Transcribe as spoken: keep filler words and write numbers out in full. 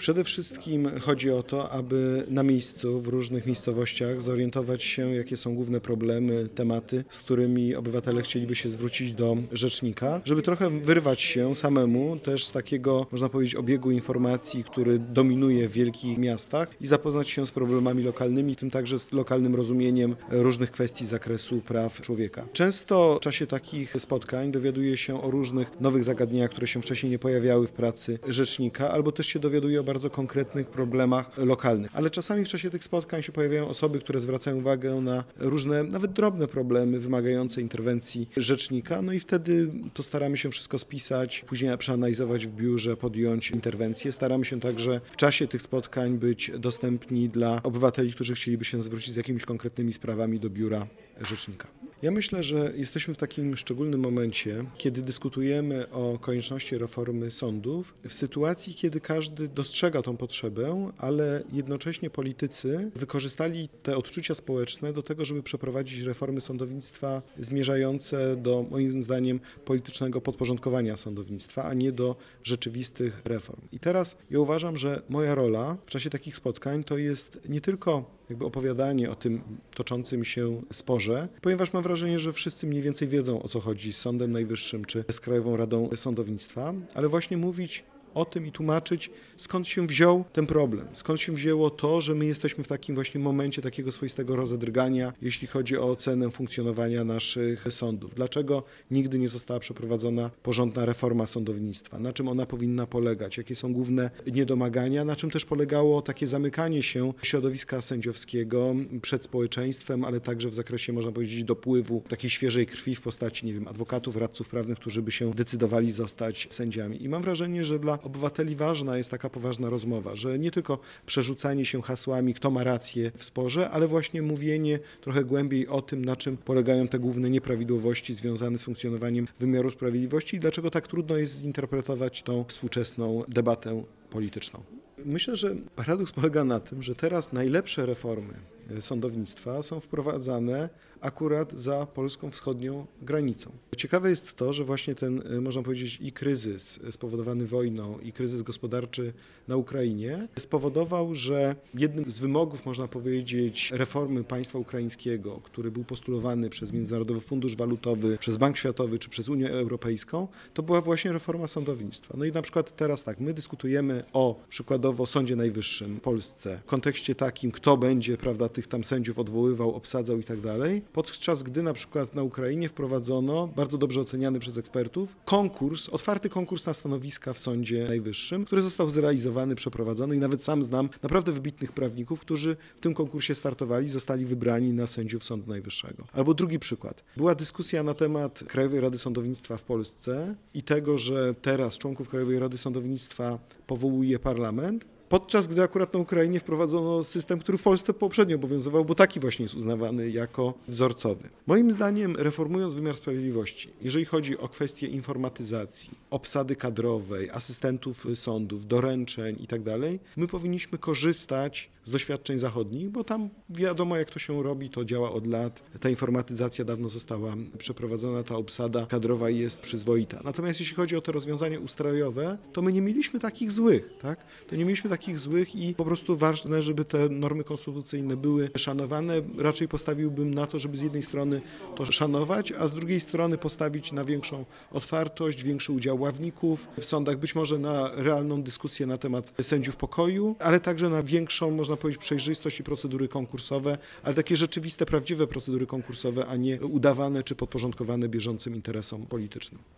Przede wszystkim chodzi o to, aby na miejscu, w różnych miejscowościach zorientować się, jakie są główne problemy, tematy, z którymi obywatele chcieliby się zwrócić do rzecznika, żeby trochę wyrwać się samemu też z takiego, można powiedzieć, obiegu informacji, który dominuje w wielkich miastach i zapoznać się z problemami lokalnymi, tym także z lokalnym rozumieniem różnych kwestii z zakresu praw człowieka. Często w czasie takich spotkań dowiaduje się o różnych nowych zagadnieniach, które się wcześniej nie pojawiały w pracy rzecznika, albo też się dowiaduje o bardzo konkretnych problemach lokalnych. Ale czasami w czasie tych spotkań się pojawiają osoby, które zwracają uwagę na różne, nawet drobne problemy wymagające interwencji rzecznika, no i wtedy to staramy się wszystko spisać, później przeanalizować w biurze, podjąć interwencję. Staramy się także w czasie tych spotkań być dostępni dla obywateli, którzy chcieliby się zwrócić z jakimiś konkretnymi sprawami do biura rzecznika. Ja myślę, że jesteśmy w takim szczególnym momencie, kiedy dyskutujemy o konieczności reformy sądów, w sytuacji, kiedy każdy dostrzega tą potrzebę, ale jednocześnie politycy wykorzystali te odczucia społeczne do tego, żeby przeprowadzić reformy sądownictwa zmierzające do, moim zdaniem, politycznego podporządkowania sądownictwa, a nie do rzeczywistych reform. I teraz ja uważam, że moja rola w czasie takich spotkań to jest nie tylko jakby opowiadanie o tym toczącym się sporze, ponieważ mam wrażenie, że wszyscy mniej więcej wiedzą, o co chodzi z Sądem Najwyższym czy z Krajową Radą Sądownictwa, ale właśnie mówić o tym i tłumaczyć, skąd się wziął ten problem, skąd się wzięło to, że my jesteśmy w takim właśnie momencie takiego swoistego rozedrgania, jeśli chodzi o ocenę funkcjonowania naszych sądów. Dlaczego nigdy nie została przeprowadzona porządna reforma sądownictwa? Na czym ona powinna polegać? Jakie są główne niedomagania? Na czym też polegało takie zamykanie się środowiska sędziowskiego przed społeczeństwem, ale także w zakresie, można powiedzieć, dopływu takiej świeżej krwi w postaci, nie wiem, adwokatów, radców prawnych, którzy by się decydowali zostać sędziami. I mam wrażenie, że dla obywateli ważna jest taka poważna rozmowa, że nie tylko przerzucanie się hasłami, kto ma rację w sporze, ale właśnie mówienie trochę głębiej o tym, na czym polegają te główne nieprawidłowości związane z funkcjonowaniem wymiaru sprawiedliwości i dlaczego tak trudno jest zinterpretować tą współczesną debatę polityczną. Myślę, że paradoks polega na tym, że teraz najlepsze reformy sądownictwa są wprowadzane akurat za polską wschodnią granicą. Ciekawe jest to, że właśnie ten, można powiedzieć, i kryzys spowodowany wojną, i kryzys gospodarczy na Ukrainie spowodował, że jednym z wymogów, można powiedzieć, reformy państwa ukraińskiego, który był postulowany przez Międzynarodowy Fundusz Walutowy, przez Bank Światowy czy przez Unię Europejską, to była właśnie reforma sądownictwa. No i na przykład teraz tak, my dyskutujemy o przykładowo Sądzie Najwyższym w Polsce w kontekście takim, kto będzie, prawda, tych tam sędziów odwoływał, obsadzał i tak dalej, podczas gdy na przykład na Ukrainie wprowadzono, bardzo dobrze oceniany przez ekspertów, konkurs, otwarty konkurs na stanowiska w Sądzie Najwyższym, który został zrealizowany, przeprowadzony i nawet sam znam naprawdę wybitnych prawników, którzy w tym konkursie startowali, zostali wybrani na sędziów Sądu Najwyższego. Albo drugi przykład. Była dyskusja na temat Krajowej Rady Sądownictwa w Polsce i tego, że teraz członków Krajowej Rady Sądownictwa powołuje parlament, podczas gdy akurat na Ukrainie wprowadzono system, który w Polsce poprzednio obowiązywał, bo taki właśnie jest uznawany jako wzorcowy. Moim zdaniem, reformując wymiar sprawiedliwości, jeżeli chodzi o kwestie informatyzacji, obsady kadrowej, asystentów sądów, doręczeń i tak dalej, my powinniśmy korzystać z doświadczeń zachodnich, bo tam wiadomo, jak to się robi, to działa od lat. Ta informatyzacja dawno została przeprowadzona, ta obsada kadrowa jest przyzwoita. Natomiast jeśli chodzi o te rozwiązania ustrojowe, to my nie mieliśmy takich złych, tak? To nie mieliśmy takich złych i po prostu ważne, żeby te normy konstytucyjne były szanowane. Raczej postawiłbym na to, żeby z jednej strony to szanować, a z drugiej strony postawić na większą otwartość, większy udział ławników w sądach, być może na realną dyskusję na temat sędziów pokoju, ale także na większą, można powiedzieć, przejrzystość i procedury konkursowe, ale takie rzeczywiste, prawdziwe procedury konkursowe, a nie udawane czy podporządkowane bieżącym interesom politycznym.